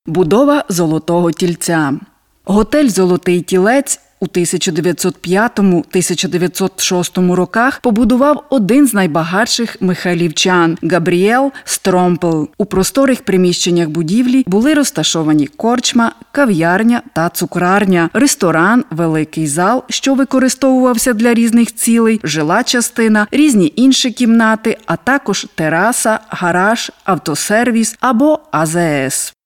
Будова «Золотого тільця». Готель «Золотий тілець» у 1905–1906 роках побудував один з найбагатших михайлівчан – Габріел Стромпел. У просторих приміщеннях будівлі були розташовані корчма, кав'ярня та цукрарня, ресторан, великий зал, що використовувався для різних цілей, жила частина, різні інші кімнати, а також тераса, гараж, автосервіс або АЗС.